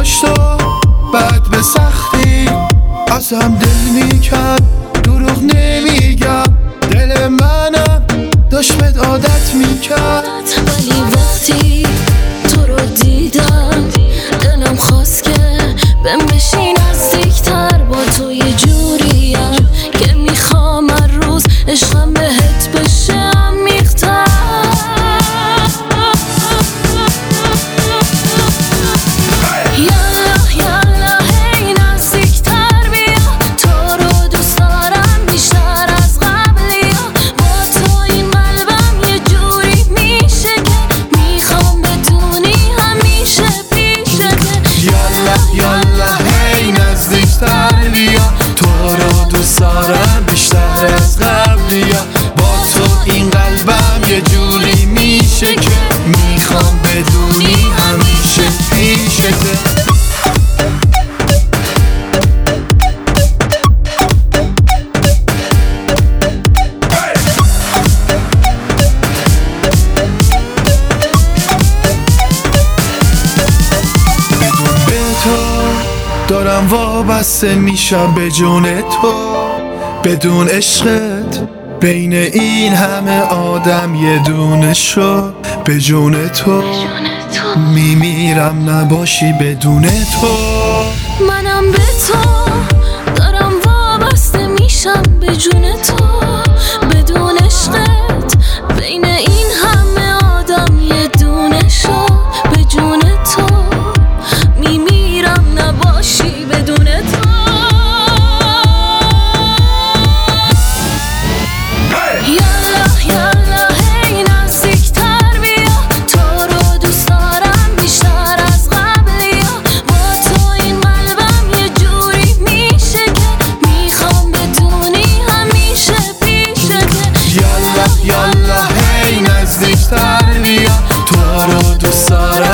داشت و بعد به سختی ازم دل میکرد. دروغ نمیگم دل منم داشت بهت عادت میکرد. ولی وقتی تو رو دیدم دلم خواست که بهم بشی نزدیکتر. با تو یه جوریم که میخوام هر روز عشقم بهت بشه عمیق‌تر. تو رو دوست دارم بیشتر از قبلی. با تو این قلبم یه جوری میشه که میخوام بدونی همیشه پیشته. دارم وابسته میشم به جون تو، بدون عشقت بین این همه آدم یه دونه شد. به جون تو میمیرم نباشی بدون تو. منم به تو دارم وابسته میشم به جون تو، بدون عشقت بین این همه آدم یه دونه شد. به جون تو میمیرم نباشی بدون تو. یالا یالا هی نزدیکتر بیا، تو رو دوست دارم بیشتر از قبلی. با تو این قلبم یه جوری میشه که میخوام بدونی همیشه پیشته. یالا یالا هی نزدیکتر بیا، تو رو دوست دارم